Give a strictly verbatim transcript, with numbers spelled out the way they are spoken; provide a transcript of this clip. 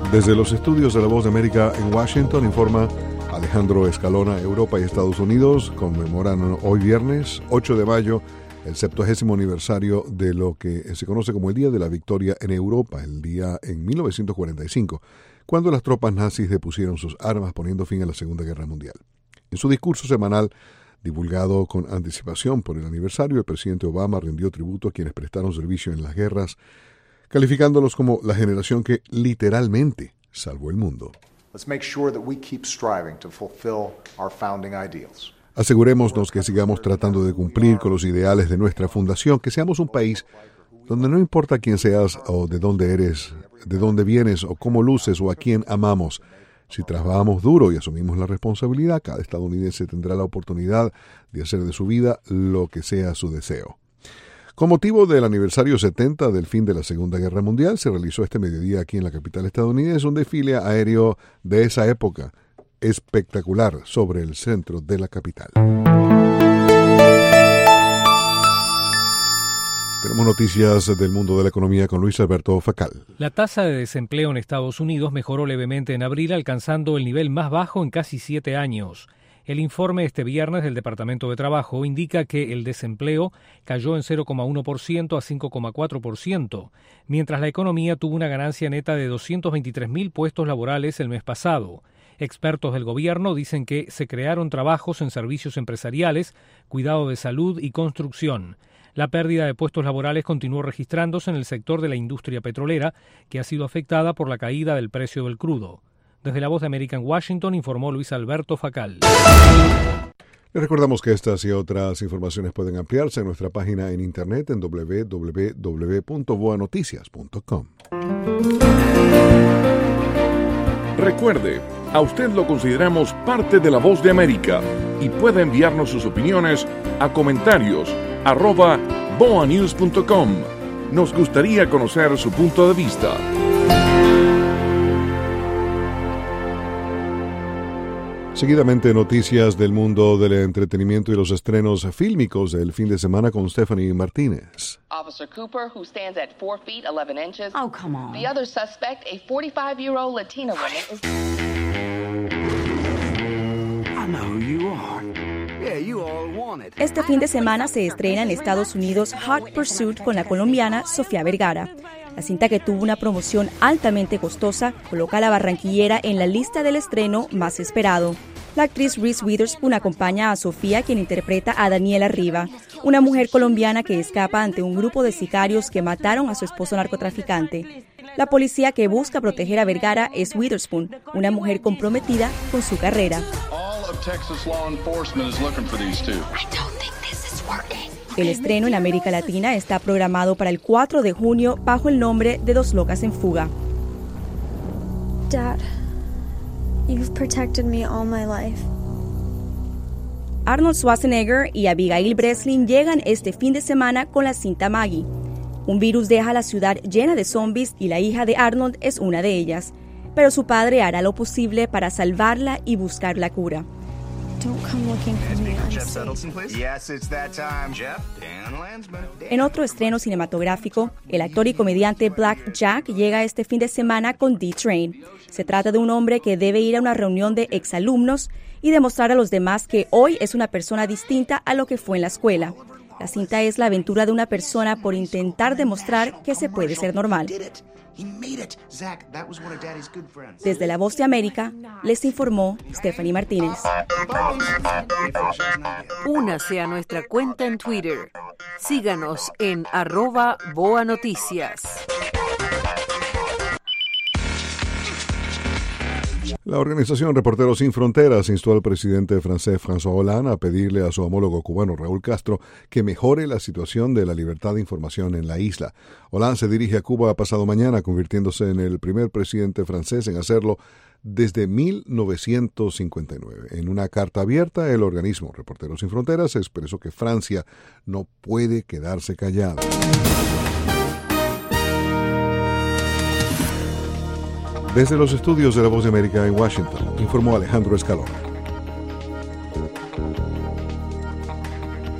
Desde los estudios de La Voz de América en Washington, informa Alejandro Escalona. Europa y Estados Unidos conmemoran hoy viernes ocho de mayo el septuagésimo aniversario de lo que se conoce como el Día de la Victoria en Europa, el día en mil novecientos cuarenta y cinco, cuando las tropas nazis depusieron sus armas poniendo fin a la Segunda Guerra Mundial. En su discurso semanal, divulgado con anticipación por el aniversario, el presidente Obama rindió tributo a quienes prestaron servicio en las guerras, calificándolos como la generación que literalmente salvó el mundo. Let's make sure that we keep striving to fulfill our founding ideals. Asegurémonos que sigamos tratando de cumplir con los ideales de nuestra fundación, que seamos un país donde no importa quién seas o de dónde eres, de dónde vienes o cómo luces o a quién amamos. Si trabajamos duro y asumimos la responsabilidad, cada estadounidense tendrá la oportunidad de hacer de su vida lo que sea su deseo. Con motivo del aniversario setenta del fin de la Segunda Guerra Mundial, se realizó este mediodía aquí en la capital estadounidense un desfile aéreo de esa época espectacular sobre el centro de la capital. Tenemos noticias del mundo de la economía con Luis Alberto Facal. La tasa de desempleo en Estados Unidos mejoró levemente en abril, alcanzando el nivel más bajo en casi siete años. El informe este viernes del Departamento de Trabajo indica que el desempleo cayó en cero coma uno por ciento a cinco coma cuatro por ciento, mientras la economía tuvo una ganancia neta de doscientos veintitrés mil puestos laborales el mes pasado. Expertos del gobierno dicen que se crearon trabajos en servicios empresariales, cuidado de salud y construcción. La pérdida de puestos laborales continuó registrándose en el sector de la industria petrolera, que ha sido afectada por la caída del precio del crudo. Desde La Voz de América en Washington, informó Luis Alberto Facal. Les recordamos que estas y otras informaciones pueden ampliarse en nuestra página en internet en doble u doble u doble u punto boa noticias punto com. Recuerde, a usted lo consideramos parte de La Voz de América y puede enviarnos sus opiniones a comentarios arroba boa news punto com. Nos gustaría conocer su punto de vista. Seguidamente, noticias del mundo del entretenimiento y los estrenos fílmicos del fin de semana con Stephanie Martínez. Officer Cooper, who stands at four feet eleven inches. Oh, come on. The other suspect, a forty-five-year-old Latina woman, is... I know who you are. Yeah, you all want it. Este fin de semana se estrena en Estados Unidos Hot Pursuit con la colombiana Sofía Vergara. La cinta, que tuvo una promoción altamente costosa, coloca a la barranquillera en la lista del estreno más esperado. La actriz Reese Witherspoon acompaña a Sofía, quien interpreta a Daniela Riva, una mujer colombiana que escapa ante un grupo de sicarios que mataron a su esposo narcotraficante. La policía que busca proteger a Vergara es Witherspoon, una mujer comprometida con su carrera. El estreno en América Latina está programado para el cuatro de junio bajo el nombre de Dos locas en fuga. Dad, you've protected me all my life. Arnold Schwarzenegger y Abigail Breslin llegan este fin de semana con la cinta Maggie. Un virus deja la ciudad llena de zombies y la hija de Arnold es una de ellas, pero su padre hará lo posible para salvarla y buscar la cura. En otro estreno cinematográfico, el actor y comediante Black Jack llega este fin de semana con D-Train. Se trata de un hombre que debe ir a una reunión de exalumnos y demostrar a los demás que hoy es una persona distinta a lo que fue en la escuela. La cinta es la aventura de una persona por intentar demostrar que se puede ser normal. Desde La Voz de América, les informó Stephanie Martínez. Únase a nuestra cuenta en Twitter. Síganos en arroba Boa Noticias. La organización Reporteros Sin Fronteras instó al presidente francés François Hollande a pedirle a su homólogo cubano Raúl Castro que mejore la situación de la libertad de información en la isla. Hollande se dirige a Cuba pasado mañana, convirtiéndose en el primer presidente francés en hacerlo desde mil novecientos cincuenta y nueve. En una carta abierta, el organismo Reporteros Sin Fronteras expresó que Francia no puede quedarse callada. Desde los estudios de La Voz de América en Washington, informó Alejandro Escalona.